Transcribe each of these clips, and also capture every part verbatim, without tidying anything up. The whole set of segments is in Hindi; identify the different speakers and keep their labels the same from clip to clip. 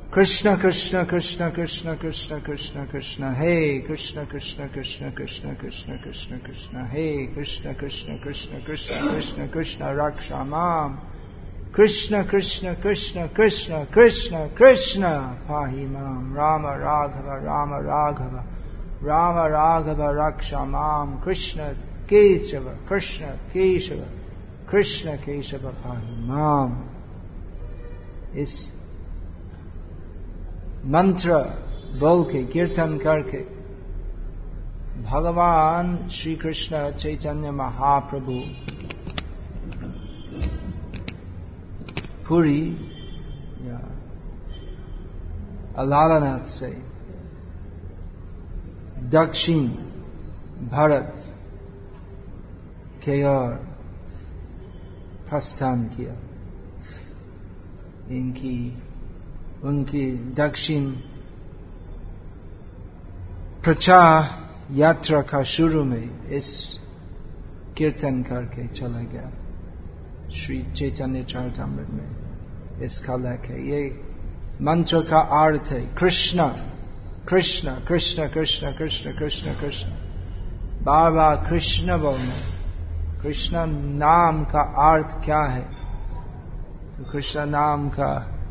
Speaker 1: कृष्ण कृष्ण कृष्ण कृष्ण कृष्ण कृष्ण कृष्ण हे कृष्ण कृष्ण कृष्ण कृष्ण कृष्ण कृष्ण कृष्ण हे कृष्ण कृष्ण कृष्ण कृष्ण कृष्ण कृष्ण रक्षा माम कृष्ण कृष्ण कृष्ण कृष्ण कृष्ण कृष्ण पाहि माम राम राघव राम राघव राम राघव रक्षा माम कृष्ण केशव कृष्ण केशव कृष्ण केशव पाहि माम। इस मंत्र बोल के कीर्तन करके भगवान श्री कृष्ण चैतन्य महाप्रभु पुरी या अलारनाथ से दक्षिण भारत के ओर प्रस्थान किया। इनकी उनकी दक्षिण प्रचार यात्रा का शुरू में इस कीर्तन करके चला गया। श्री चैतन्य चरितामृत में इसका लेख है। ये मंत्र का अर्थ है कृष्ण कृष्ण कृष्ण कृष्ण कृष्ण कृष्ण कृष्ण, बार बार कृष्ण बोलना। कृष्ण नाम का अर्थ क्या है? तो कृष्ण नाम का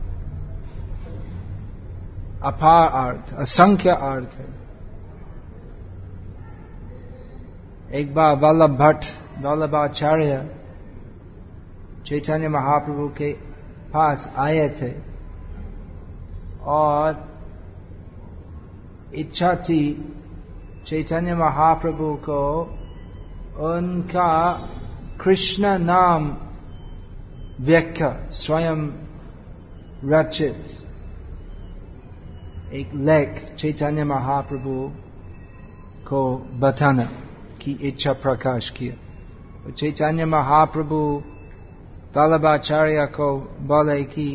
Speaker 1: अपार अर्थ, असंख्य अर्थ है। एक बार वल्लभ भट्ट वल्लभाचार्य चैतन्य महाप्रभु के पास आए थे और इच्छा थी चैतन्य महाप्रभु को उनका कृष्ण नाम व्याख्या स्वयं रचित एक लेख चैतन्य महाप्रभु को बताना की इच्छा प्रकाश किया। चैतन्य महाप्रभु वल्लभाचार्य को बोले कि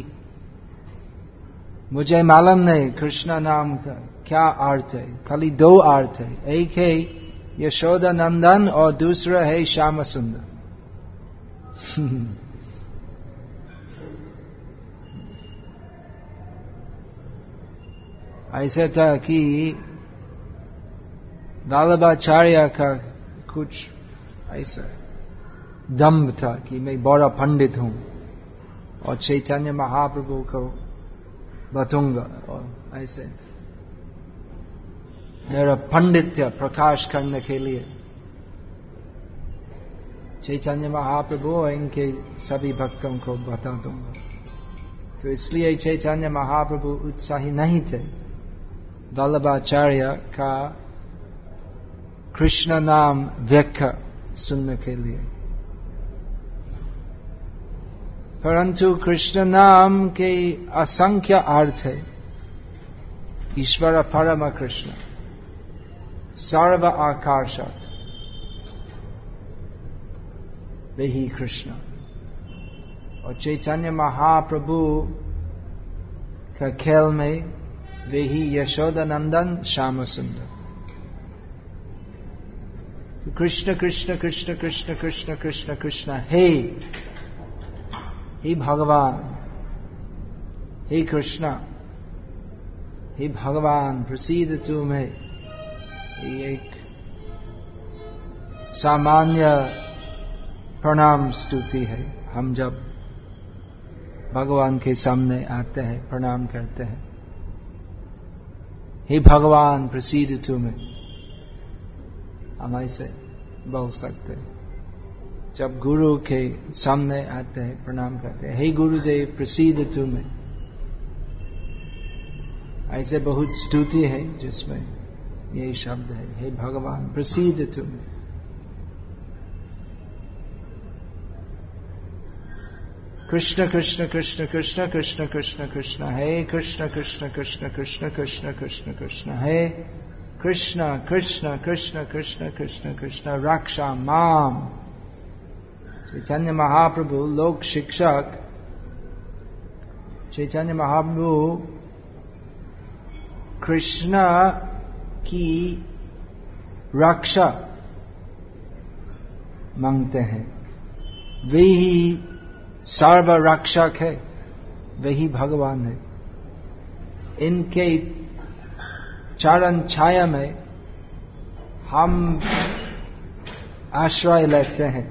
Speaker 1: मुझे मालूम नहीं कृष्ण नाम का क्या अर्थ है, खाली दो अर्थ है, एक है यशोदा नंदन और दूसरा है श्याम सुंदर। ऐसा था कि वल्लभाचार्य का कुछ ऐसा दम्भ था कि मैं बड़ा पंडित हूं और चैतन्य महाप्रभु को बताऊंगा, और ऐसे मेरा पंडित्य प्रकाश करने के लिए चैतन्य महाप्रभु और इनके सभी भक्तों को बता दूंगा। तो इसलिए चैतन्य महाप्रभु उत्साही नहीं थे वल्लभाचार्य का कृष्ण नाम व्याख्या सुनने के लिए। परंतु कृष्ण नाम के असंख्य अर्थ है। ईश्वर परम कृष्ण, सर्व आकर्षक वही कृष्ण, और चैतन्य महाप्रभु का खेल में वही यशोदा नंदन श्याम सुंदर। तो कृष्ण कृष्ण कृष्ण कृष्ण कृष्ण कृष्ण कृष्ण हे हे भगवान, हे कृष्ण, हे भगवान प्रसीद तू में। एक सामान्य प्रणाम स्तुति है। हम जब भगवान के सामने आते हैं प्रणाम करते हैं, हे भगवान प्रसीद तू में, हम ऐसे बोल सकते हैं। जब गुरु के सामने आते हैं प्रणाम करते हैं, हे गुरुदेव प्रसीद तू में। ऐसे बहुत स्तुति है जिसमें यही शब्द है, हे भगवान प्रसीद तू में। कृष्ण कृष्ण कृष्ण कृष्ण कृष्ण कृष्ण कृष्ण हे कृष्ण कृष्ण कृष्ण कृष्ण कृष्ण कृष्ण कृष्ण हे कृष्ण कृष्ण कृष्ण कृष्ण कृष्ण कृष्ण रक्षा माम। चैतन्य महाप्रभु लोक शिक्षक चैतन्य महाप्रभु कृष्ण की रक्षा मांगते हैं। वही सर्व रक्षक है, वही भगवान है। इनके चरण छाया में हम आश्रय लेते हैं,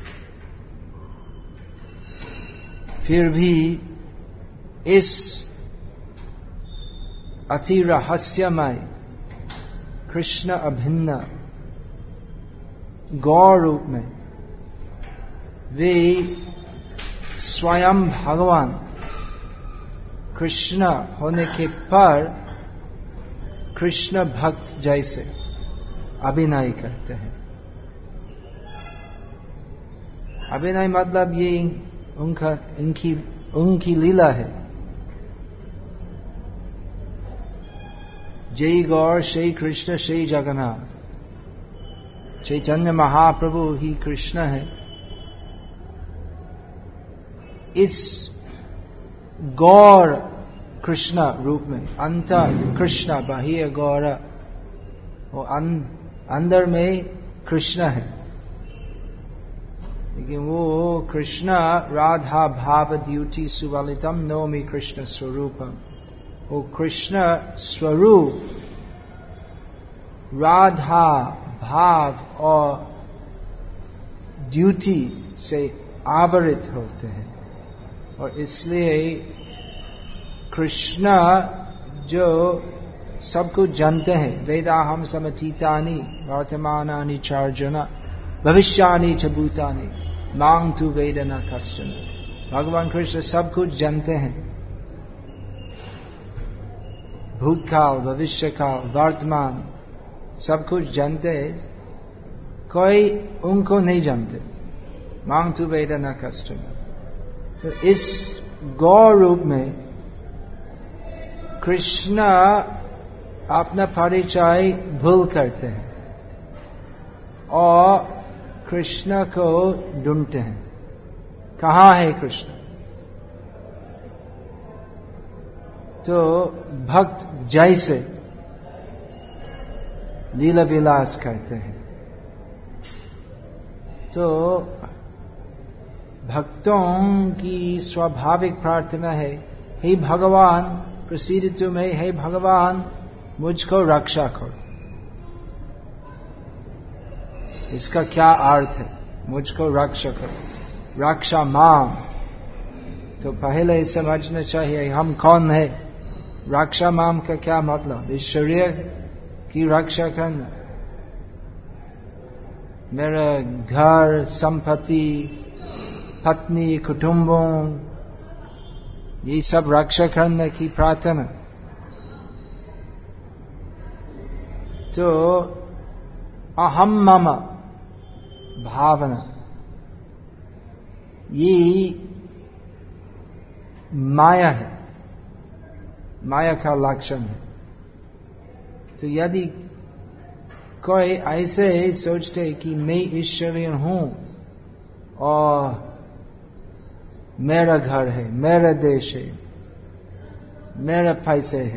Speaker 1: फिर भी इस अति रहस्यमय कृष्ण अभिन्न गौर रूप में वे स्वयं भगवान कृष्ण होने के पर कृष्ण भक्त जैसे अभिनय करते हैं। अभिनय मतलब ये उनका इनकी उनकी लीला है। जय गौर श्री कृष्ण श्री जगन्नाथ, चैतन्य महाप्रभु ही कृष्ण है। इस गौर कृष्ण रूप में, अंतर कृष्ण बाह्य गौर, वो अंदर में कृष्ण है, लेकिन वो कृष्ण राधा भाव द्युति सुवलितम नौमि कृष्ण स्वरूपम, वो कृष्ण स्वरूप राधा भाव और द्युति से आवृत होते हैं। और इसलिए कृष्ण जो सब कुछ जानते हैं, वेदाहम समतीतानि वर्तमानानि चार्जुन भविष्यानि च भूतानि मां तु वेद न कश्चन। भगवान कृष्ण सब कुछ जानते हैं, भूतकाल भविष्य काल वर्तमान सब कुछ जानते हैं, कोई उनको नहीं जानते। मां तु वेद न कश्चन। तो इस गौर रूप में कृष्ण अपना परिचय भूल करते हैं और कृष्ण को ढूंढते हैं, कहाँ है कृष्ण। तो भक्त जैसे लीला विलास करते हैं। तो भक्तों की स्वाभाविक प्रार्थना है, हे भगवान प्रसिद्ध तुम्हें, हे भगवान मुझको रक्षा करो। इसका क्या अर्थ है, मुझको रक्षा करो, रक्षा मां। तो पहले समझना चाहिए हम कौन है। रक्षा माम का क्या मतलब, इस शरीर की रक्षा करना, मेरा घर संपत्ति पत्नी कुटुंबों ये सब रक्षा करने की प्रार्थना। तो अहम मम भावना ये माया है, माया का लक्षण है। तो यदि कोई ऐसे सोचते कि मैं ईश्वरीय हूं और मेरा घर है, मेरा देश है, मेरा पैसे है,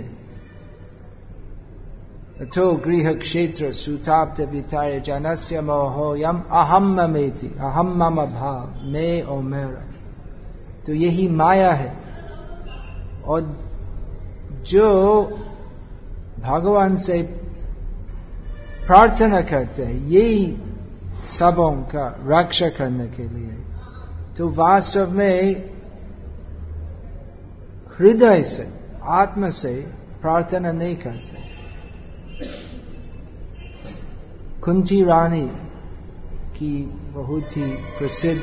Speaker 1: तो गृह क्षेत्र सुताप्त विताय जनस्य मोहोयम अहम ममेति, अहम मम भाव, मैं और मेरा। तो यही माया है। और जो भगवान से प्रार्थना करते हैं यही सबों का रक्षा करने के लिए, तो वास्तव में हृदय से आत्मा से प्रार्थना नहीं करते। कुंती रानी की बहुत ही प्रसिद्ध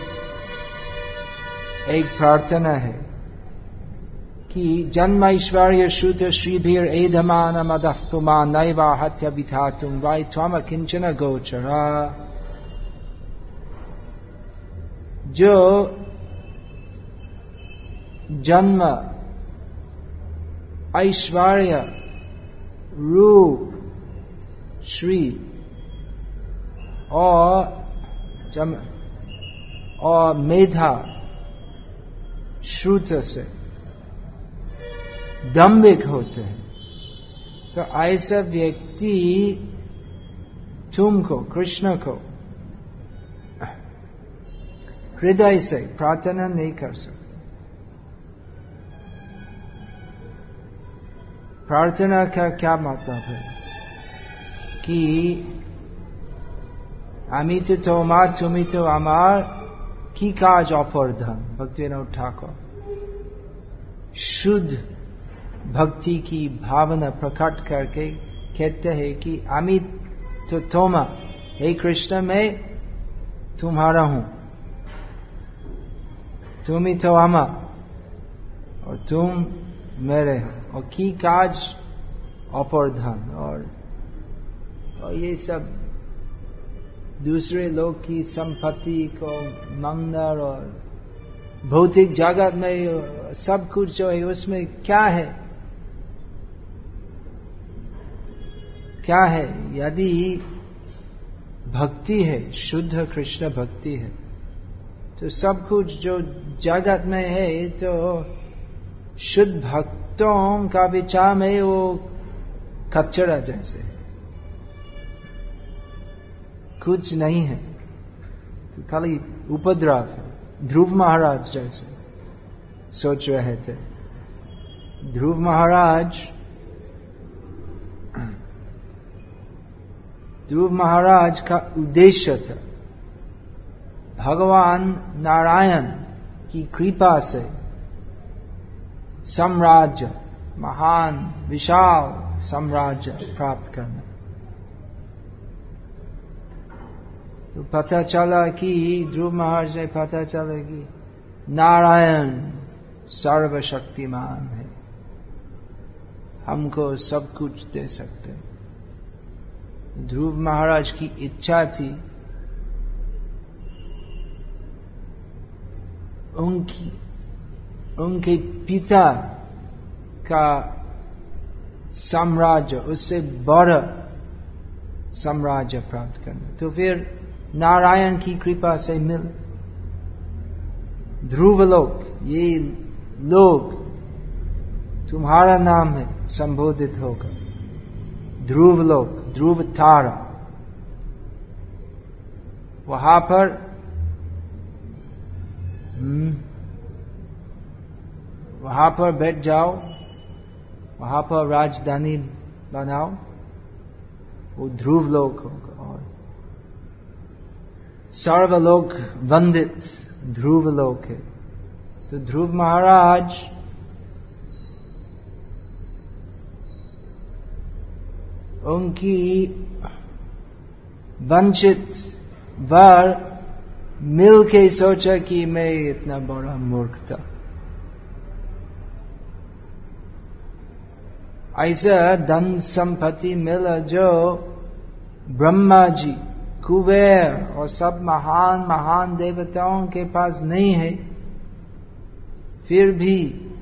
Speaker 1: एक प्रार्थना है कि जन्म ऐश्वर्य श्रुत श्रीभीर एधमान मदः पुमा नैवा हत्या विधातुम वाई त्वम किंचन गोचरा। जो जन्म ऐश्वर्य रूप श्री और जम और मेधा श्रुत से दम्भिक होते हैं, तो ऐसा व्यक्ति तुमको कृष्ण को हृदय से प्रार्थना नहीं कर सकते। प्रार्थना का क्या मतलब है कि আমি তো তোমার তুমি তো আমার কি কাজ অপরধন। भक्तिविनोद ठाकुर शुद्ध भक्ति की भावना प्रकट करके कहते हैं कि আমি तो तोमा, हे कृष्ण मैं तुम्हारा हूं, तुम ही तो अमा और तुम मेरे हो, और की काज अपर्धन। और, और ये सब दूसरे लोग की संपत्ति को मंदिर और भौतिक जगत में सब कुछ जो है उसमें क्या है, क्या है? यदि भक्ति है, शुद्ध कृष्ण भक्ति है, तो सब कुछ जो जगत में है तो शुद्ध भक्तों का विचार में वो कचरा जैसे कुछ नहीं है, तो खाली उपद्रव है। ध्रुव महाराज जैसे सोच रहे थे। ध्रुव महाराज ध्रुव महाराज का उद्देश्य था भगवान नारायण की कृपा से साम्राज्य, महान विशाल साम्राज्य प्राप्त करना। तो पता चला कि ध्रुव महाराज ने पता चला कि नारायण सर्वशक्तिमान है, हमको सब कुछ दे सकते हैं। ध्रुव महाराज की इच्छा थी उनकी उनके पिता का साम्राज्य, उससे बड़ा साम्राज्य प्राप्त करना। तो फिर नारायण की कृपा से मिल ध्रुव लोक, ये लोग तुम्हारा नाम है संबोधित होगा। ध्रुव लोक, ध्रुव तारा, वहां पर वहां पर बैठ जाओ, वहां पर राजधानी बनाओ, वो ध्रुव लोक होगा। और सर्वलोक वंदित ध्रुव लोक है। तो ध्रुव महाराज उनकी वंचित वर मिल के सोचा कि मैं इतना बड़ा मूर्ख था। ऐसा धन संपत्ति मिला जो ब्रह्मा जी, कुबेर और सब महान महान देवताओं के पास नहीं है, फिर भी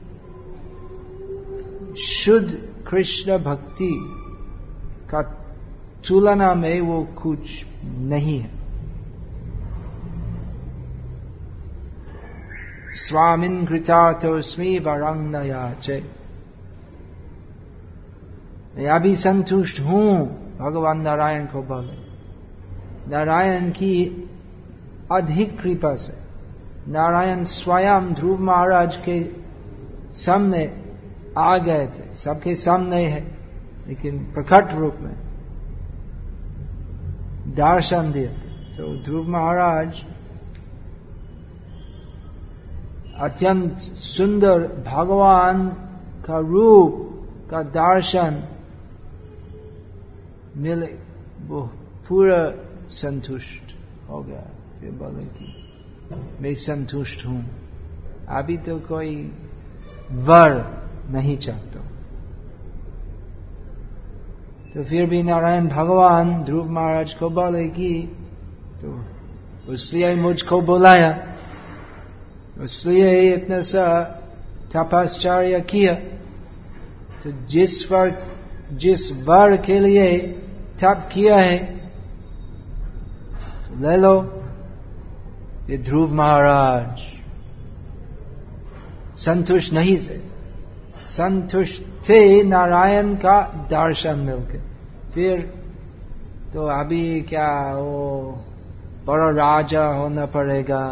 Speaker 1: शुद्ध कृष्ण भक्ति का तुलना में वो कुछ नहीं है। स्वामिन् कृतार्थोऽस्मि वरं न याचे, मैं अभी संतुष्ट हूं, भगवान नारायण को बोले। नारायण की अधिक कृपा से नारायण स्वयं ध्रुव महाराज के सामने आ गए थे, सबके सामने है, लेकिन प्रकट रूप में दर्शन दिए थे। तो ध्रुव महाराज अत्यंत सुंदर भगवान का रूप का दर्शन मिले, वो पूरा संतुष्ट हो गया। फिर बोले कि मैं संतुष्ट हूं, अभी तो कोई वर नहीं चाहता। तो फिर भी नारायण भगवान ध्रुव महाराज को बोले कि तो इसलिए मुझको बुलाया, इसलिए इतना सा तपश्चर्या किया। तो जिस वर जिस वर के लिए तप किया है तो ले लो। ये ध्रुव महाराज संतुष्ट नहीं थे, संतुष्ट थे नारायण का दर्शन मिलकर। फिर तो अभी क्या वो बड़ा राजा होना पड़ेगा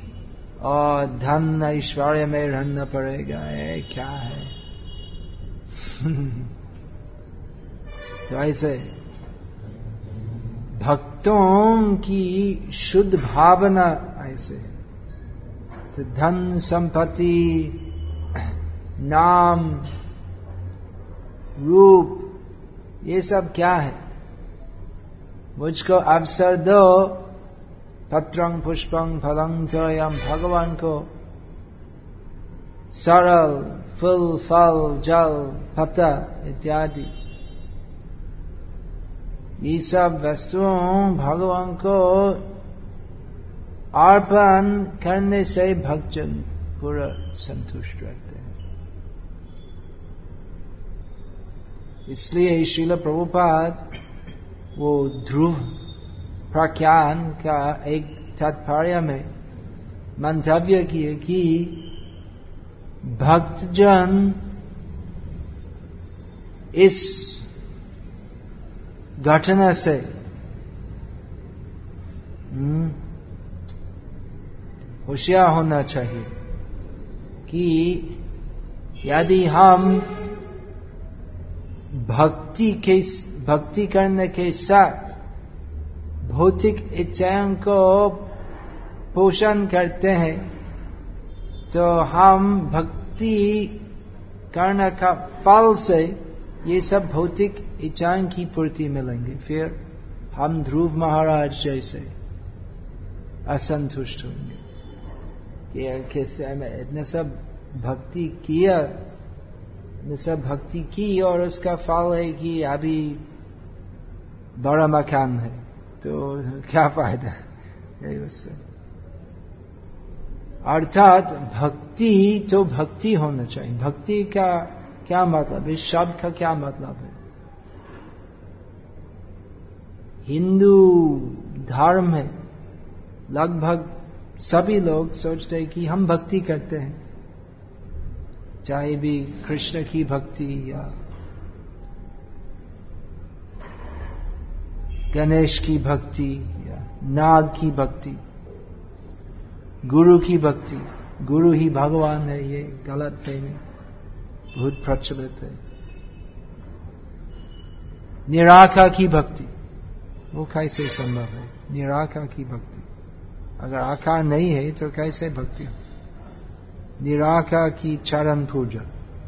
Speaker 1: और धन ऐश्वर्य में रहना पड़ेगा, ये क्या है? तो ऐसे भक्तों की शुद्ध भावना ऐसे, तो धन संपत्ति, नाम, रूप, ये सब क्या है? मुझको अवसर दो, पत्रं पुष्पं फलं तोयं, भगवान को सरल फूल फल जल पत्ता इत्यादि, ये सब वस्तुओं भगवान को अर्पण करने से भक्तजन पूरा संतुष्ट रहते हैं। इसलिए श्रील प्रभुपाद वो ध्रुव प्रख्यान का एक तात्पर्य में मंतव्य किए कि भक्तजन इस घटना से होशियार होना चाहिए कि यदि हम भक्ति के भक्ति करने के साथ भौतिक इच्छाओं को पोषण करते हैं, तो हम भक्ति करने का फल से ये सब भौतिक इच्छाओं की पूर्ति मिलेंगे। फिर हम ध्रुव महाराज जैसे असंतुष्ट होंगे कि कैसे इतने सब भक्ति किया, इतने सब भक्ति की और उसका फल है कि अभी बड़ा मकान है, तो क्या फायदा है उससे। अर्थात भक्ति तो भक्ति होना चाहिए। भक्ति का क्या मतलब, इस शब्द का क्या मतलब है? हिंदू धर्म में लगभग सभी लोग सोचते हैं कि हम भक्ति करते हैं, चाहे भी कृष्ण की भक्ति या गणेश की भक्ति या नाग की भक्ति, गुरु की भक्ति। गुरु ही भगवान है, ये गलत फहमी बहुत प्रचलित है। निराकार की भक्ति, वो कैसे संभव है? निराकार की भक्ति, अगर आकार नहीं है तो कैसे भक्ति? निराकार की चरण पूजा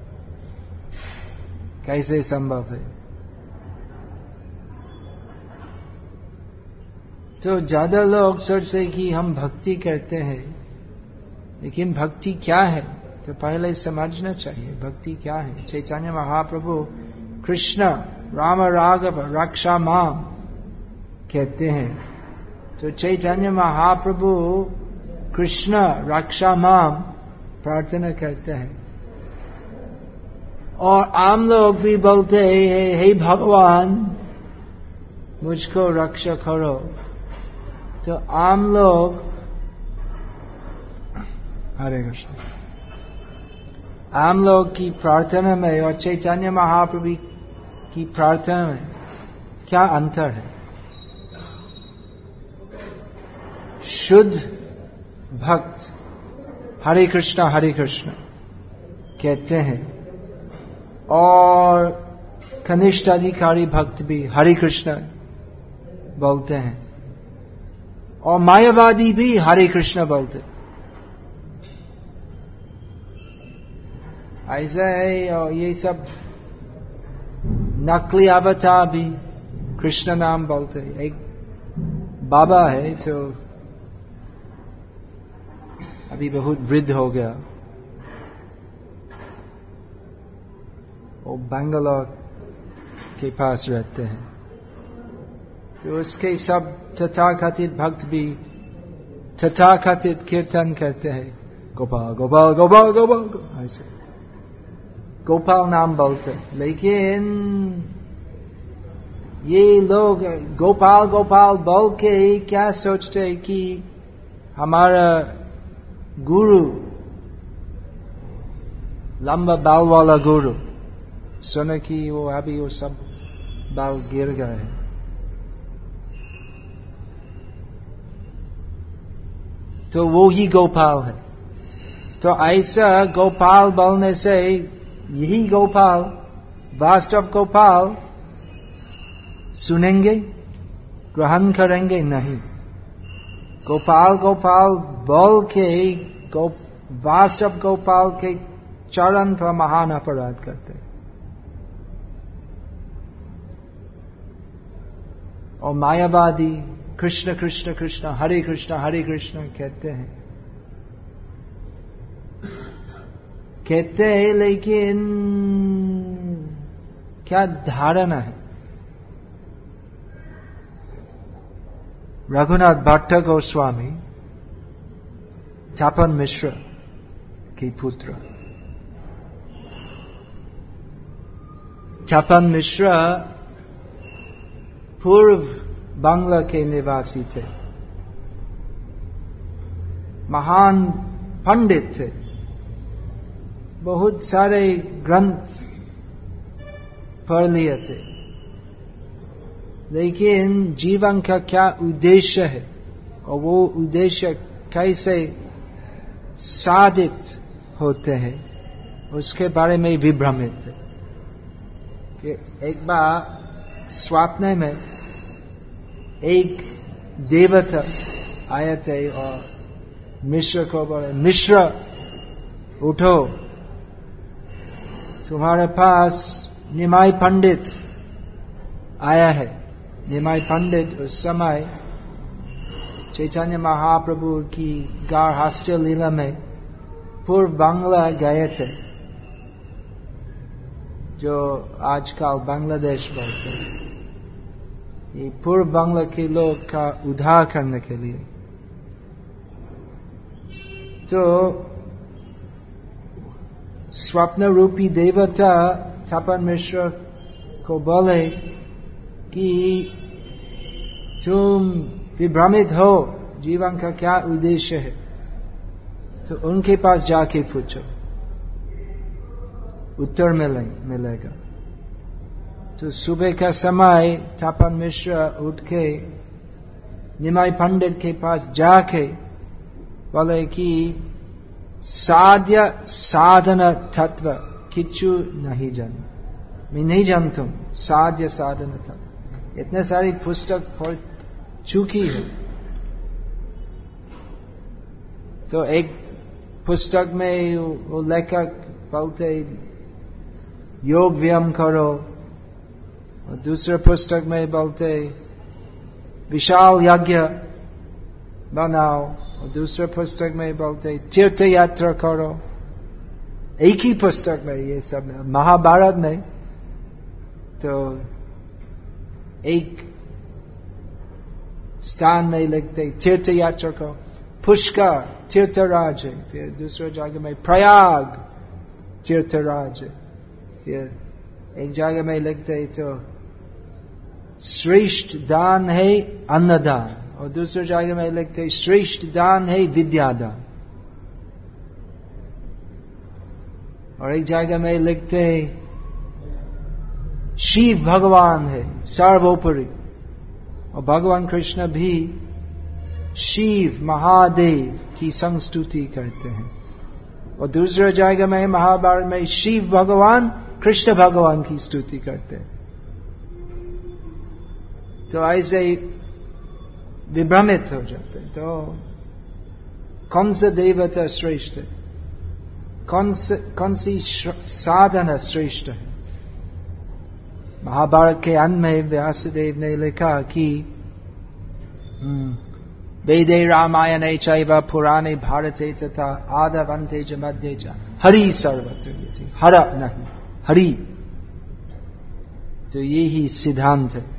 Speaker 1: कैसे संभव है? तो ज्यादा लोग सोचते कि हम भक्ति करते हैं, लेकिन भक्ति क्या है तो पहले समझना चाहिए। भक्ति क्या है? चैतन्य महाप्रभु कृष्ण राम राघव रक्षा माम कहते हैं, तो चैतन्य महाप्रभु कृष्ण रक्षा माम प्रार्थना करते हैं। और आम लोग भी बोलते हैं, हे भगवान मुझको रक्षा करो। तो आम लोग, हरे कृष्ण, आम लोग की प्रार्थना में और चैतन्य महाप्रभु की प्रार्थना में क्या अंतर है? शुद्ध भक्त हरे कृष्णा हरे कृष्ण कहते हैं, और कनिष्ठ अधिकारी भक्त भी हरे कृष्ण बोलते हैं, और मायावादी भी हरे कृष्ण बोलते। ऐसा है, और ये सब नकली अवतार भी कृष्ण नाम बोलते हैं। एक बाबा है तो अभी बहुत वृद्ध हो गया, वो बैंगलोर के पास रहते हैं, तो उसके सब तथाकथित भक्त भी तथाकथित कीर्तन करते हैं, गोपाल गोपाल गोपाल गोपाल, ऐसे गोपाल नाम बोलते। लेकिन ये लोग गोपाल गोपाल बोल के क्या सोचते हैं कि हमारा गुरु लंबा बाल वाला गुरु, सुने कि वो अभी वो सब बाल गिर गए हैं। तो वो ही गोपाल है। तो ऐसा गोपाल बोलने से यही गोपाल वास्तव गोपाल सुनेंगे, ग्रहण करेंगे नहीं। गोपाल गोपाल बोल के गो, वास्तव गोपाल के चरण पर महान अपराध करते और मायावादी कृष्ण कृष्ण कृष्ण हरे कृष्ण हरे कृष्ण कहते हैं कहते हैं लेकिन क्या धारणा है? रघुनाथ भट्ट गोस्वामी तापन मिश्र के पुत्र। तापन मिश्र पूर्व बांग्ला के निवासी थे, महान पंडित थे, बहुत सारे ग्रंथ पढ़ लिए थे, लेकिन जीवन का क्या उद्देश्य है और वो उद्देश्य कैसे साधित होते हैं उसके बारे में विभ्रमित थे। एक बार स्वप्न में एक देवता आए थे और मिश्र को बोले, मिश्र उठो, तुम्हारे पास निमाई पंडित आया है। निमाई पंडित उस समय चैतन्य महाप्रभु की गार्हस्थ्य लीला में पूर्व बांग्ला गए थे, जो आजकल बांग्लादेश बोलते हैं। ये पूर्व बांग्ला के लोग का उद्धार करने के लिए। तो स्वप्न रूपी देवता तापन मिश्र को बोले कि तुम विभ्रमित हो, जीवन का क्या उद्देश्य है, तो उनके पास जाके पूछो, उत्तर मिले मिलेगा। तो सुबह का समय तापन मिश्र उठ के निमाई पंडित के पास जाके बोले कि साध्य साधन तत्व किच्छु नहीं जान, मैं नहीं जानता हूं साध्य साधन तत्व। इतने सारी पुस्तक पढ़ चुकी है। तो एक पुस्तक में वो लेखक बोलते योग व्यायाम करो, और दूसरे पुस्तक में बोलते विशाल यज्ञ बनाओ, और दूसरे पुस्तक में बोलते तीर्थ यात्रा करो। एक ही पुस्तक में ये सब। महाभारत में तो एक स्थान में लिखते तीर्थ यात्रा को पुष्कर तीर्थराज है, फिर दूसरे जगह में प्रयाग तीर्थराज है, फिर एक जगह में लिखते तो श्रेष्ठ दान है अन्नदान, और दूसरे जगह में लिखते श्रेष्ठ दान है विद्यादान, और एक जगह में लिखते शिव भगवान है सर्वोपरि, और भगवान कृष्ण भी शिव महादेव की संस्तुति करते हैं। और दूसरे जगह में महाभारत में शिव भगवान कृष्ण भगवान की स्तुति करते हैं। तो ऐसे विभ्रमित हो जाते हैं। तो कौन सा देवता श्रेष्ठ है, कौन से कौन सी साधना श्रेष्ठ है? महाभारत के अंत में व्यासदेव ने लिखा कि वेदे रामायणे चैव पुराणे भारते तथा आदवन्ते च मध्ये च हरि सर्वत्र यति, हर नहीं हरि। तो यही सिद्धांत है।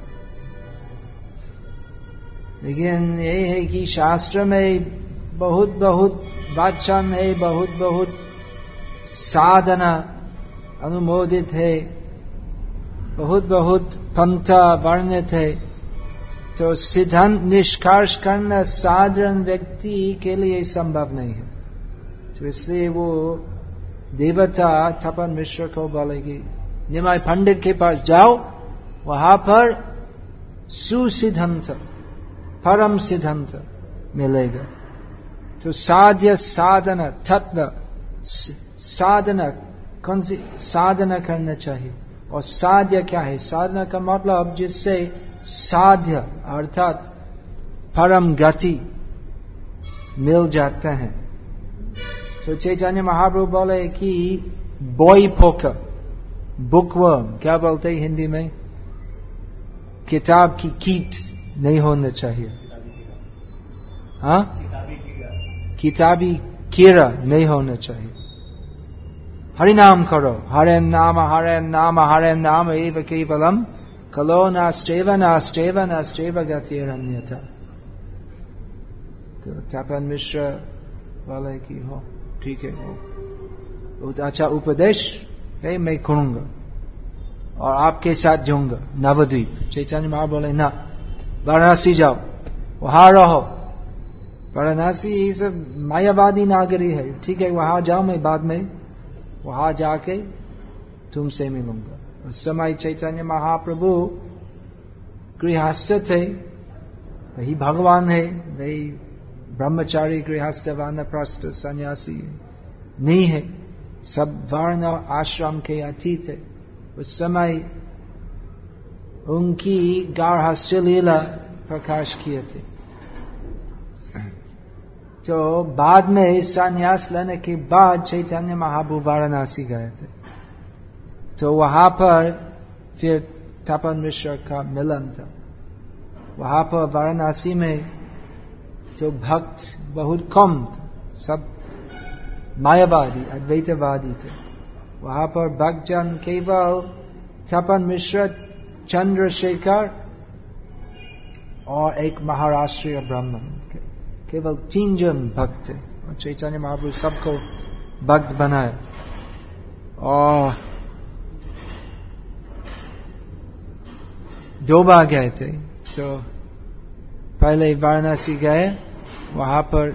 Speaker 1: लेकिन ये है कि शास्त्र में बहुत बहुत वचन है, बहुत बहुत साधना अनुमोदित है, बहुत बहुत पंथा वर्णित है। तो सिद्धांत निष्कर्ष करना साधारण व्यक्ति के लिए संभव नहीं है। तो इसलिए वो देवता तापन मिश्र को बोलेगी निमाई पंडित के पास जाओ, वहां पर सुसिद्धांत परम सिद्धांत मिलेगा। तो साध्य साधना तत्व साधना, कौन सी साधना करना चाहिए? और साध्य क्या है? साधना का मतलब जिससे साध्य अर्थात परम गति मिल जाता है। तो चैतन्य महाप्रभु बोले कि बॉय पोकर, बुकवर्म, क्या बोलते हैं हिंदी में? किताब की कीट नहीं होना चाहिए। हाँ, किताबी कीड़ा नहीं होना चाहिए। हरि नाम करो, हरे नाम हरे नाम हरे नाम एव केवलम कलो नास्तेव नास्तेव नास्तेव गतिरन्यथा। तो तापन मिश्र वाले की हो, ठीक है, हो अच्छा उपदेश है, मैं करूंगा और आपके साथ जाऊंगा नवद्वीप। चैतन्य महाप्रभु बोले ना, वाराणसी जाओ, वहां रहो। वाराणसी सब मायावादी नागरी है, ठीक है, वहां जाओ, मैं बाद में वहां जाके तुमसे मिलूंगा। उस समय चैतन्य महाप्रभु गृहस्थ थे, वही भगवान है, वही ब्रह्मचारी गृहस्थ वानप्रस्थ सन्यासी नहीं है, सब वर्ण आश्रम के अतीत है। उस समय उनकी गार्हस्थ लीला प्रकाश किए थे। तो बाद में संन्यास लेने के बाद चैतन्य महाप्रभु वाराणसी गए थे। तो वहां पर फिर तापन मिश्र का मिलन था। वहां पर वाराणसी में तो भक्त बहुत कम थे, सब मायावादी अद्वैतवादी थे। वहां पर भक्तजन केवल तापन मिश्र, चंद्रशेखर और एक महाराष्ट्रीय ब्राह्मण, केवल तीन जन भक्त थे। और चैतन्य महाप्रभु सबको भक्त बनाए। और दो बार गए थे। तो पहले वाराणसी गए, वहां पर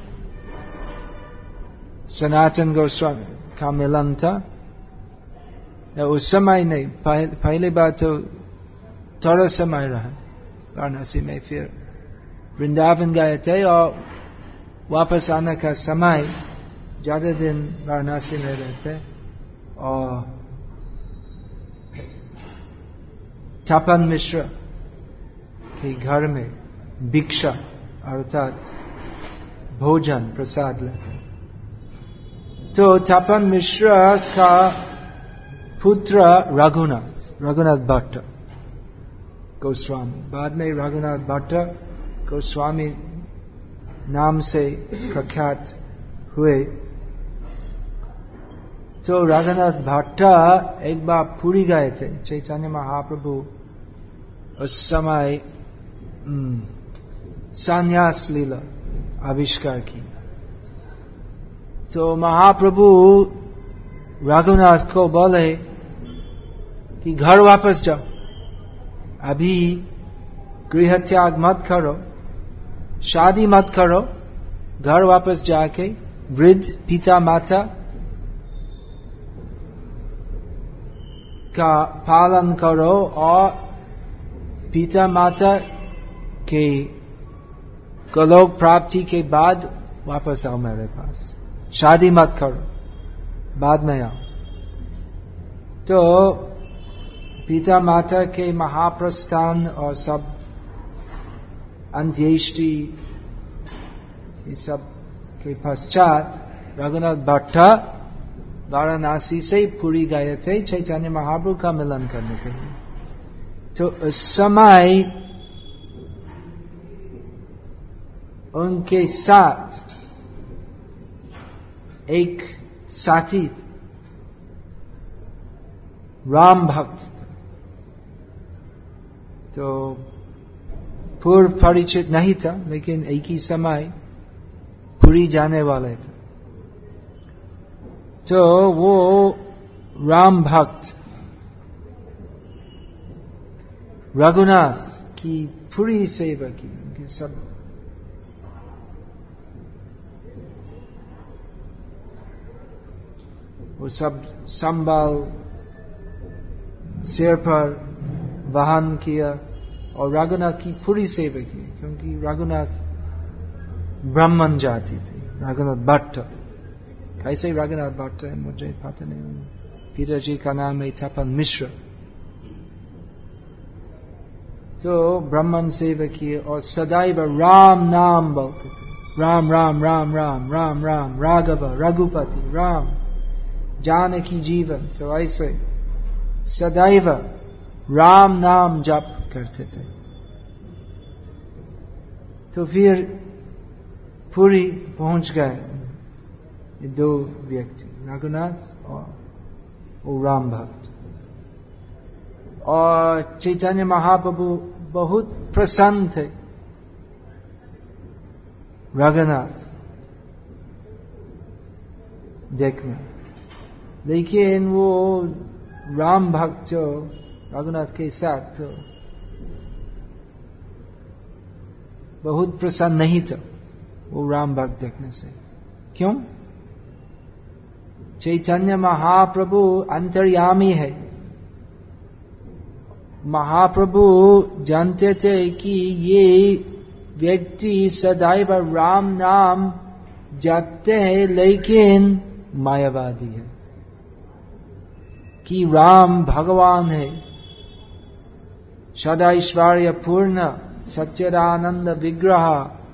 Speaker 1: सनातन गोस्वामी का मिलन था। उस समय नहीं, पहले बार तो थोड़ा समय रहा वाराणसी में, फिर वृंदावन गए थे और वापस आने का समय ज्यादा दिन वाराणसी में रहते। और तापन मिश्र के घर में भिक्षा अर्थात भोजन प्रसाद लेते। तो तापन मिश्र का पुत्र रघुनाथ रघुनाथ भट्ट गोस्वामी, बाद में रघुनाथ भट्ट गोस्वामी नाम से प्रख्यात हुए। तो रघुनाथ भट्ट एक बार पुरी गए थे। चैतन्य महाप्रभु उस समय संन्यास लीला आविष्कार की। तो महाप्रभु रघुनाथ को बोले कि घर वापस जाओ, अभी गृह त्याग मत करो, शादी मत करो, घर वापस जाके वृद्ध पिता माता का पालन करो और पिता माता के गोलोक प्राप्ति के बाद वापस आओ मेरे पास, शादी मत करो, बाद में आओ। तो पिता माता के महाप्रस्थान और सब अंत्येष्टि ये सब के पश्चात रघुनाथ भट्ट वाराणसी से पुरी गए थे चैतन्य महाप्रभु का मिलन करने के लिए। तो उस समय उनके साथ एक साथी राम भक्त था। तो पूर्व परिचित नहीं था, लेकिन एक ही समय पुरी जाने वाले थे। तो वो राम भक्त रघुनाथ की पूरी सेवा की, उनके सब वो सब संभाल सिर पर वहन किया और रघुनाथ की पूरी सेवा की, क्योंकि रघुनाथ ब्राह्मण जाति थी। रघुनाथ भट्ट, कैसे रघुनाथ भट्ट है मुझे पता नहीं। पिताजी का नाम है तापन मिश्र। तो ब्राह्मण सेवा किए और सदैव राम नाम बोलते थे। राम राम राम राम राम राम राघव रघुपति राम जानकी जीवन। तो ऐसे सदैव राम नाम जप करते थे। तो फिर पुरी पहुंच गए दो व्यक्ति, रघुनाथ और, और राम भक्त। और चैतन्य महाप्रभु बहुत प्रसन्न थे रघुनाथ देखना, लेकिन वो राम भक्त जो रघुनाथ के साथ तो बहुत प्रसन्न नहीं था वो राम भक्त देखने से। क्यों? चैतन्य महाप्रभु अंतर्यामी है। महाप्रभु जानते थे कि ये व्यक्ति सदैव राम नाम जपते हैं, लेकिन मायावादी है, कि राम भगवान है, सदैश्वर्य पूर्ण सच्चिदानंद विग्रह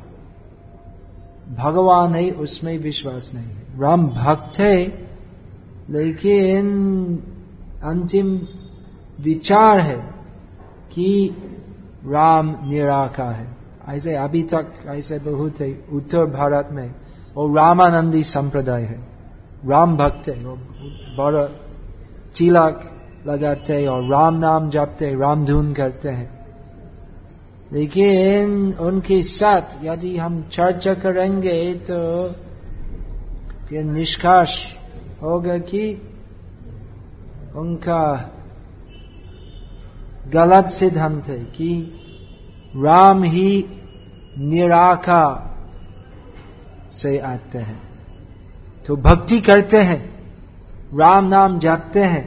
Speaker 1: भगवान है, उसमें विश्वास नहीं है। राम भक्त है, लेकिन अंतिम विचार है कि राम निराकार है। ऐसे अभी तक ऐसे बहुत है उत्तर भारत में, और रामानंदी संप्रदाय है, राम भक्त है, और बड़ा तिलक लगाते और राम नाम जपते, राम धुन करते हैं। लेकिन उनके साथ यदि हम चर्चा करेंगे तो फिर निष्कर्ष होगा कि उनका गलत सिद्धांत है कि राम ही निराकार से आते हैं। तो भक्ति करते हैं, राम नाम जपते हैं,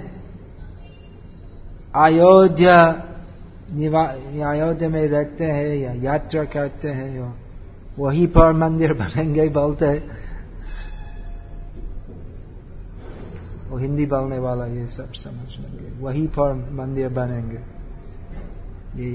Speaker 1: अयोध्या अयोध्या में रहते हैं या यात्रा करते हैं, या वहीं पर मंदिर बनेंगे बोलते हैं। वो हिंदी बोलने वाला ये सब समझ लेंगे, वहीं पर मंदिर बनेंगे। ये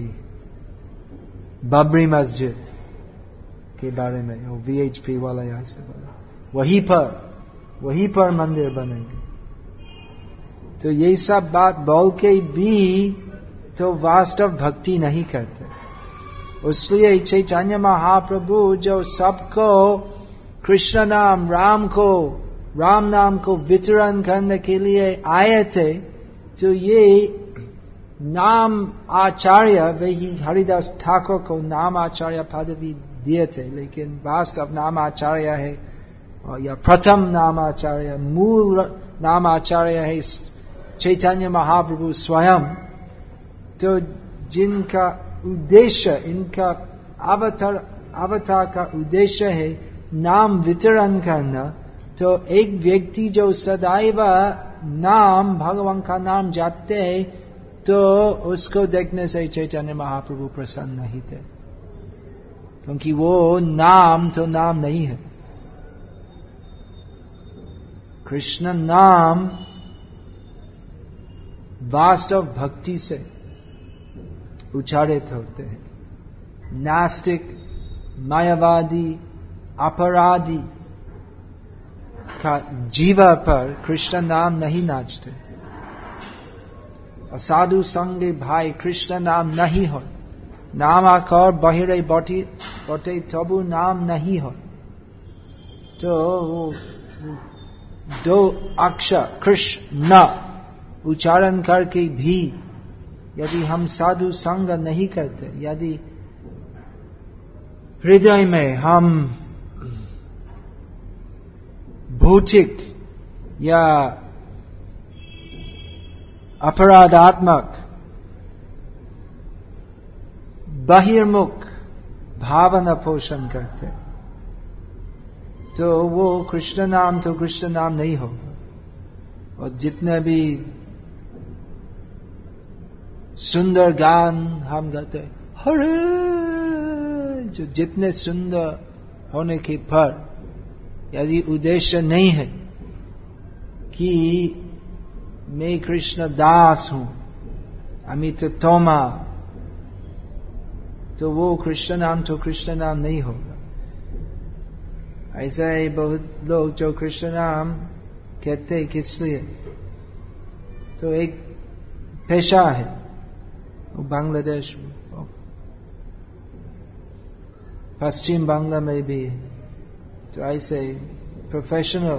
Speaker 1: बाबरी मस्जिद के बारे में वो वीएचपी वाला यहाँ से बोला, वहीं पर वहीं पर मंदिर बनेंगे। तो ये सब बात बोल के भी तो वास्तव भक्ति नहीं करते। इसलिए चैतन्य महाप्रभु जो सबको कृष्ण नाम राम को राम नाम को वितरण करने के लिए आए थे, तो ये नाम आचार्य वही हरिदास ठाकुर को नाम आचार्य पदवी दिए थे, लेकिन वास्तव नाम आचार्य है या प्रथम नाम आचार्य, मूल नाम आचार्य है चैतन्य महाप्रभु स्वयं। तो जिनका उद्देश्य, इनका अवतार अवतार का उद्देश्य है नाम वितरण करना, तो एक व्यक्ति जो सदैव नाम भगवान का नाम जपते हैं, तो उसको देखने से चैतन्य महाप्रभु प्रसन्न नहीं थे, क्योंकि वो नाम तो नाम नहीं है। कृष्ण नाम वास्तव भक्ति से उच्चारित होते हैं। नास्तिक, मायावादी, अपराधी का जीवा पर कृष्ण नाम नहीं नाचते। असाधु संगे भाई कृष्ण नाम नहीं हो, नाम आकर बहिरे बटे बटे तबु नाम नहीं हो। तो वो दो अक्षर कृष्ण उच्चारण करके भी यदि हम साधु संग नहीं करते, यदि हृदय में हम भौतिक या अपराधात्मक बहिर्मुख भावना पोषण करते, तो वो कृष्ण नाम तो कृष्ण नाम नहीं होगा। और जितने भी सुंदर गान हम गाते हरे, जो जितने सुंदर होने के पर यदि उद्देश्य नहीं है कि मैं कृष्ण दास हूं, अमित तोमा, तो वो कृष्ण नाम तो कृष्ण नाम नहीं होगा। ऐसा ही बहुत लोग जो कृष्ण नाम कहते किस लिए, तो एक पेशा है, वो बांग्लादेश में, पश्चिम बांग्ला में भी है, तो ऐसे प्रोफेशनल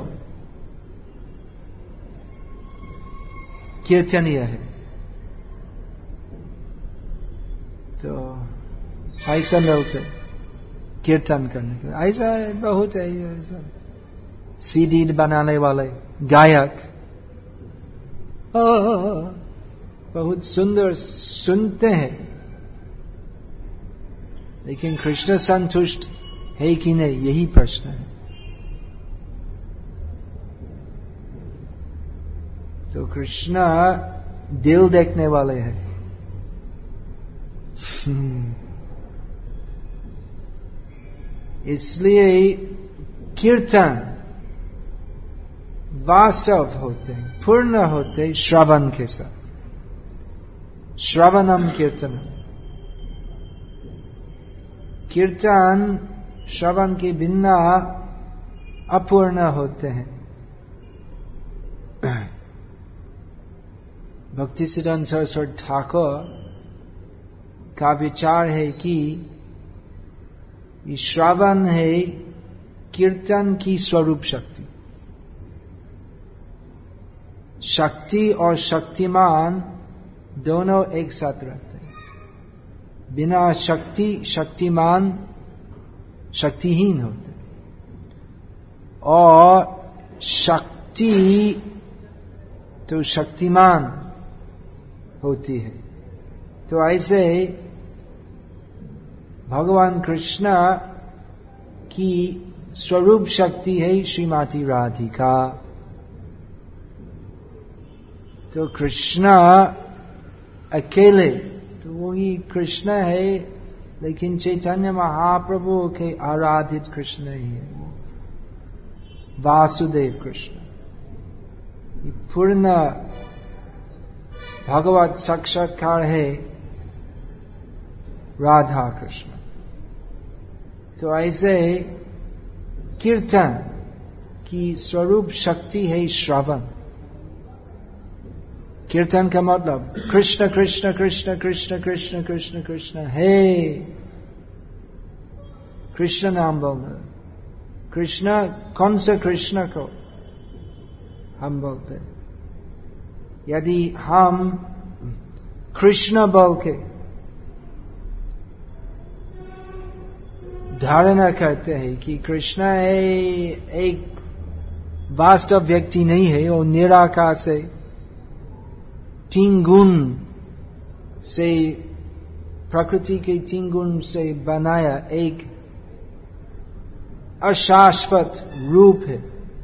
Speaker 1: कीर्तनीय है, तो ऐसा मिलते कीर्तन करने के लिए। ऐसा बहुत है, ऐसा सीडी बनाने वाले गायक बहुत सुंदर सुनते हैं, लेकिन कृष्ण संतुष्ट है कि नहीं, यही प्रश्न है। तो कृष्ण दिल देखने वाले हैं। इसलिए कीर्तन वास्तव होते हैं, पूर्ण होते हैं श्रवण के साथ। श्रवणम कीर्तनम, कीर्तन श्रवण के बिना अपूर्ण होते हैं। भक्ति सिद्धांत सरस्वती ठाकुर का विचार है कि श्रवण है कीर्तन की स्वरूप शक्ति। शक्ति और शक्तिमान दोनों एक साथ रहते हैं। बिना शक्ति शक्तिमान शक्तिहीन होते, और शक्ति तो शक्तिमान होती है। तो ऐसे भगवान कृष्ण की स्वरूप शक्ति है श्रीमती राधिका। तो कृष्ण अकेले तो वही कृष्ण है, लेकिन चैतन्य महाप्रभु के आराधित कृष्ण ही है, वासुदेव कृष्ण। पूर्ण भगवत साक्षात्कार है राधा कृष्ण। तो ऐसे कीर्तन की स्वरूप शक्ति है श्रवण। कीर्तन का मतलब कृष्ण कृष्ण कृष्ण कृष्ण कृष्ण कृष्ण कृष्ण है, कृष्ण नाम बोलना। कृष्ण कौन से कृष्ण को हम बोलते हैं? यदि हम कृष्ण बोल के धारणा करते हैं कि कृष्ण एक वास्तव व्यक्ति नहीं है, वो निराकार से तीन गुण से, प्रकृति के तीन गुण से बनाया एक अशाश्वत रूप है,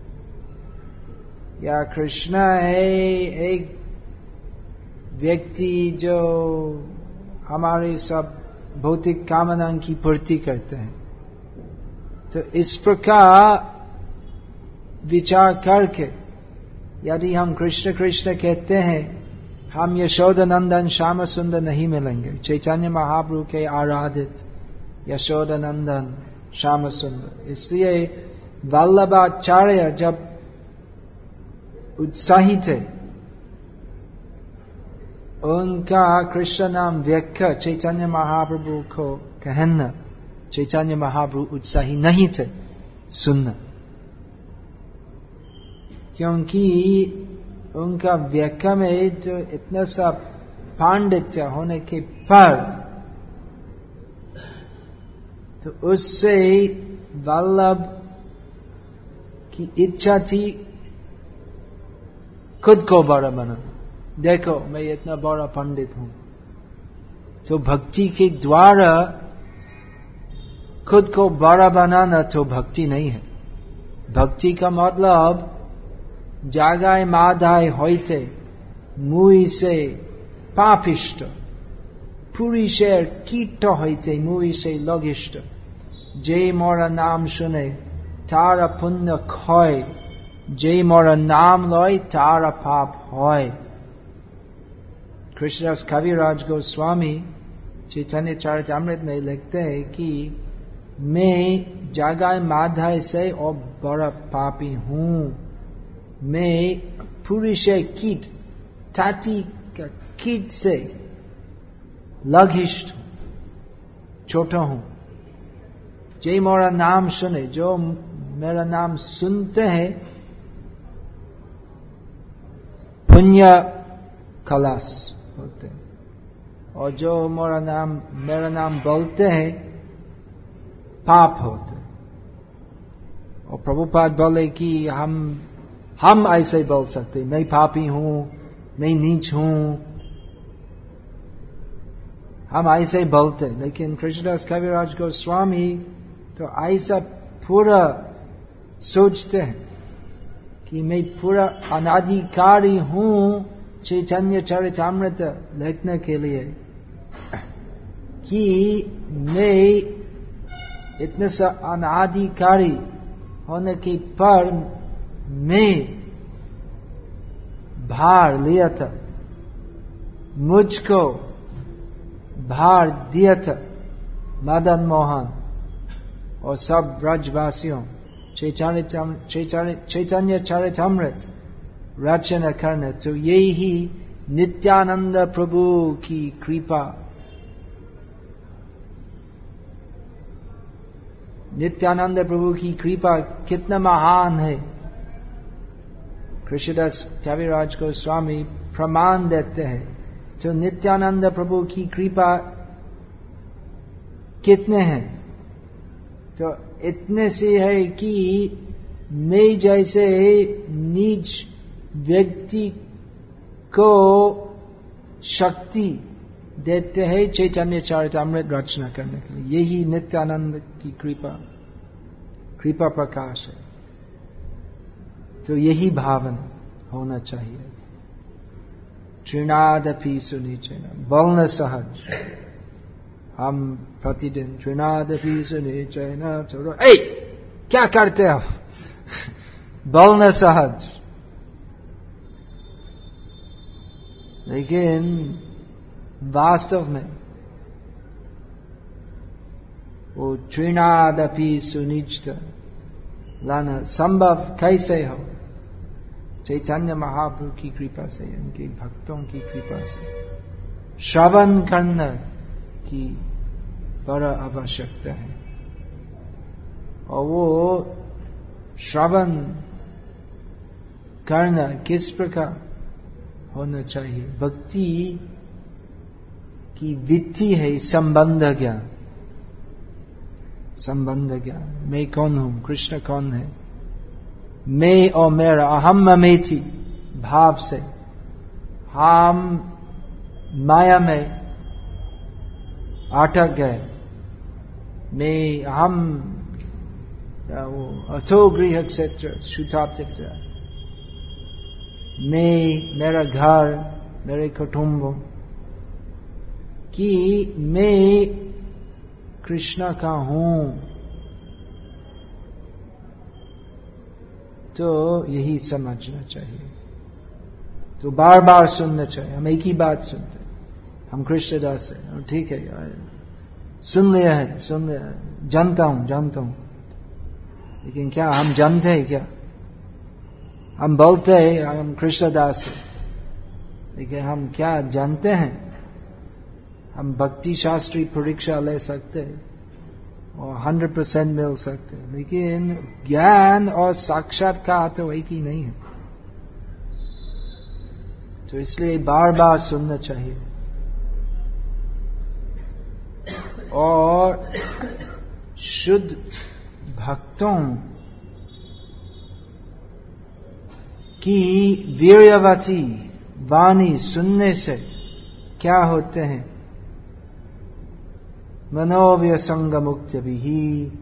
Speaker 1: या कृष्ण है एक व्यक्ति जो हमारे सब भौतिक कामनाओं की पूर्ति करते हैं। तो इस प्रकार विचार करके यदि हम कृष्ण कृष्ण कहते हैं, हम यशोदानंदन श्याम सुंदर नहीं मिलेंगे। चैतन्य महाप्रभु के आराधित यशोदानंदन श्याम सुंदर। इसलिए वल्लभाचार्य जब उत्साही थे, उनका कृष्ण नाम व्याख्या चैतन्य महाप्रभु को कहना, चैतन्य महाप्रभु उत्साही नहीं थे सुनना, क्योंकि उनका व्याख्या में तो इतना सा पांडित्य होने के पर, तो उससे वल्लभ की इच्छा थी खुद को बड़ा बना। देखो मैं इतना बड़ा पंडित हूं। तो भक्ति के द्वारा खुद को बड़ा बनाना तो भक्ति नहीं है। भक्ति का मतलब जागाय माधाय होते मुई से पापिष्ट, पुरुषेर कीट होते मुई से लघिष्ट, जे मोरा नाम सुने तारा पुण्य क्षय, जे मोरा नाम लय तारा पाप होय। कृष्णदास कविराज गोस्वामी चैतन्य चरितामृत में लिखते हैं कि मैं जगाई माधाई से और बड़ा पापी हूं, मैं पुरुष कीट ताती का कीट से लघिष्ठ छोटा हूं। जो मेरा नाम सुने, जो मेरा नाम सुनते हैं, पुण्य खलास होते हैं, और जो मेरा नाम मेरा नाम बोलते हैं पाप होते। और प्रभुपाद बोले कि हम हम ऐसे बोल सकते, मैं पापी हूं, मैं नीच हूं, हम ऐसे बोलते। लेकिन कृष्णदास कविराज गोस्वामी तो ऐसा पूरा सोचते हैं कि मैं पूरा अनाधिकारी हूं चैतन्य चरितामृत लिखने के लिए, कि मैं इतने सा अनाधिकारी होने के पर मैं भार लिया था, मुझको भार दिया था मदन मोहन और सब ब्रजवासियों चैतन्य चरितामृत रचना करने। तो यही नित्यानंद प्रभु की कृपा, नित्यानंद प्रभु की कृपा कितना महान है। कृष्णदास कविराज गोस्वामी प्रमाण देते हैं। तो नित्यानंद प्रभु की कृपा कितने हैं? तो इतने से है कि मैं जैसे नीच व्यक्ति को शक्ति देते हैं चैतन्य चरितामृत रचना करने के लिए। यही नित्यानंद की कृपा कृपा प्रकाश है। तो यही भावना होना चाहिए। तृणादपि सुनिचैन, बोलना सहज। हम प्रतिदिन तृणादपि सुनिचैन, चलो ए क्या करते हो बोलना सहज, लेकिन वास्तव में वो तृणादपि सुनिश्च लाना संभव कैसे हो? चैतन्य महाप्रभु की कृपा से, उनके भक्तों की कृपा से। श्रवण करना की बड़ा आवश्यकता है, और वो श्रवण करना किस प्रकार होना चाहिए? भक्ति की विधि है संबंध ज्ञान। संबंध ज्ञान, मैं कौन हूं, कृष्ण कौन है, मैं और मेरा, अहम ममेति भाव से हम माया में अटक गए। मैं हम अथो गृह क्षेत्र शुताप्त, मैं, मेरा घर, मेरे कुटुंब, कि मैं कृष्ण का हूं। तो यही समझना चाहिए। तो बार बार सुनना चाहिए। हम एक ही बात सुनते हैं, हम कृष्णदास है, ठीक है यार, सुन लिया है, सुन लिया है, जानता हूं जानता हूं, लेकिन क्या हम जानते हैं? क्या हम बोलते हैं हम कृष्णदास है, लेकिन हम क्या जानते हैं? हम भक्ति शास्त्री परीक्षा ले सकते हैं और हंड्रेड परसेंट मिल सकते हैं, लेकिन ज्ञान और साक्षात्कार तो एक ही नहीं है। तो इसलिए बार बार सुनना चाहिए। और शुद्ध भक्तों की वीर्यवती वाणी सुनने से क्या होते हैं? मनोव्यसंग मुक्त भी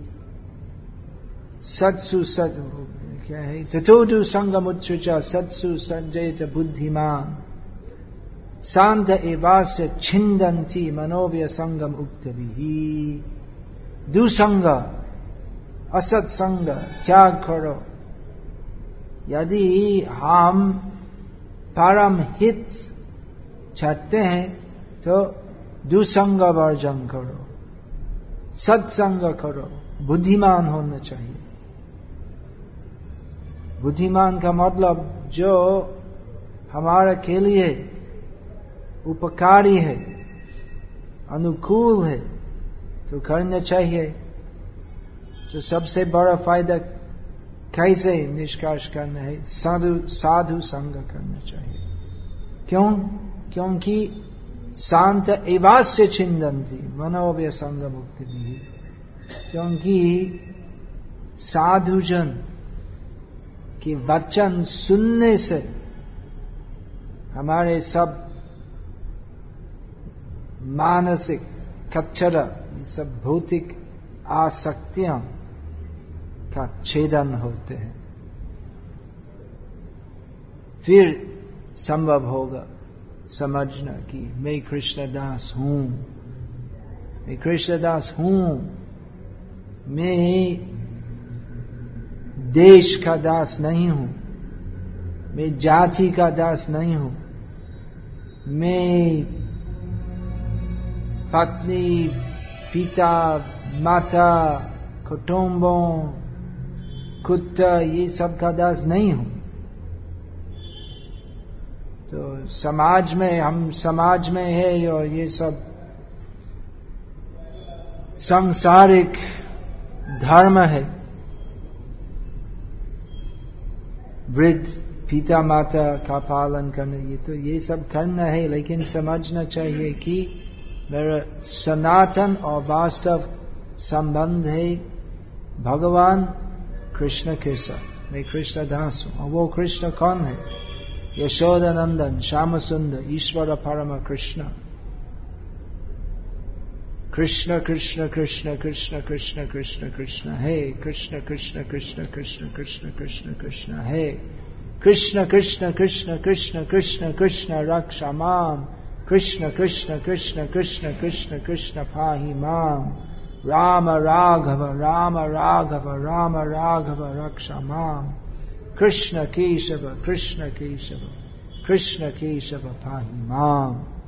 Speaker 1: सत्सु सद क्या है? तथोदु संगमुत्सुचा सत्सु सज्जयत बुद्धिमान शांत एवास्य छिंदंती मनोव्यसंग मुक्त भी। दुसंग असत्संग त्याग करो। यदि हम परम हित चाहते हैं तो दुसंग वर्जन करो, सत्संग करो, बुद्धिमान होना चाहिए। बुद्धिमान का मतलब जो हमारा के लिए उपकारी है, अनुकूल है, तो करना चाहिए। तो सबसे बड़ा फायदा कैसे निष्कर्ष करना है? साधु साधु संग करना चाहिए। क्यों? क्योंकि शांत एवास्य छिंदन्ति मनोव्यसंग मुक्ति भी। क्योंकि साधुजन के वचन सुनने से हमारे सब मानसिक कचरा, सब भौतिक आसक्तियां का छेदन होते हैं। फिर संभव होगा समझना कि मैं कृष्णदास हूं, मैं कृष्णदास हूं, मैं देश का दास नहीं हूं, मैं जाति का दास नहीं हूं, मैं पत्नी, पिता, माता, कुटुंबों, कुत्ता, ये सब का दास नहीं हूं। तो समाज में, हम समाज में है और ये सब सांसारिक धर्म है, वृद्ध पिता माता का पालन करना, ये तो ये सब करना है। लेकिन समझना चाहिए कि मेरा सनातन और वास्तव संबंध है भगवान कृष्ण के साथ। मैं कृष्ण दास हूं। और वो कृष्ण कौन है? यशोदानंदन, श्याम सुंदर, ईश्वर परम कृष्ण। कृष्ण कृष्ण कृष्ण कृष्ण कृष्ण कृष्ण कृष्ण हे कृष्ण कृष्ण कृष्ण कृष्ण कृष्ण कृष्ण कृष्ण हे कृष्ण कृष्ण कृष्ण कृष्ण कृष्ण कृष्ण रक्ष माम कृष्ण कृष्ण कृष्ण कृष्ण कृष्ण कृष्ण पाहि माम राम राघव राम राघव राम राघव रक्ष माम कृष्ण केशव कृष्ण केशव कृष्ण केशव पाहि माम।